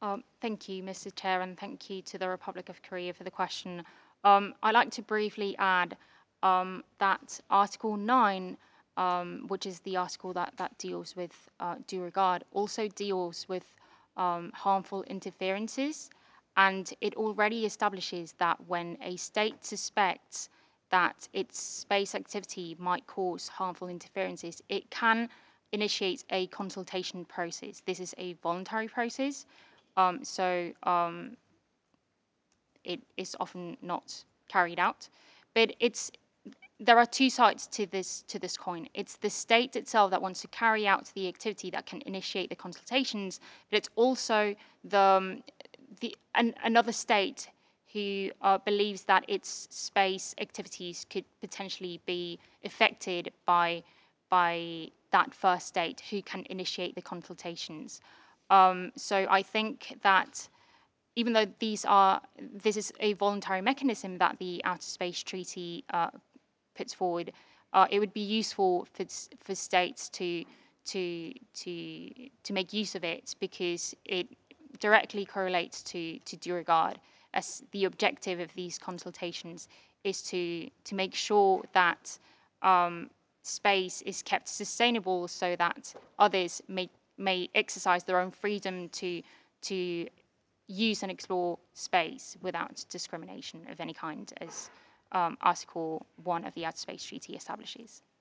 Thank you, Mr. Chair, and thank you to the Republic of Korea for the question. I'd like to briefly add that Article 9, which is the article that deals with due regard, also deals with harmful interferences. And it already establishes that when a state suspects that its space activity might cause harmful interferences, it can initiate a consultation process. This is a voluntary process, so it is often not carried out. But there are two sides to this coin. It's the state itself that wants to carry out the activity that can initiate the consultations, but it's also another state who believes that its space activities could potentially be affected by that first state who can initiate the consultations. So I think that even though this is a voluntary mechanism that the Outer Space Treaty puts forward, it would be useful for states to make use of it because it directly correlates to due regard, as the objective of these consultations is to make sure that space is kept sustainable so that others may exercise their own freedom to use and explore space without discrimination of any kind, as Article 1 of the Outer Space Treaty establishes.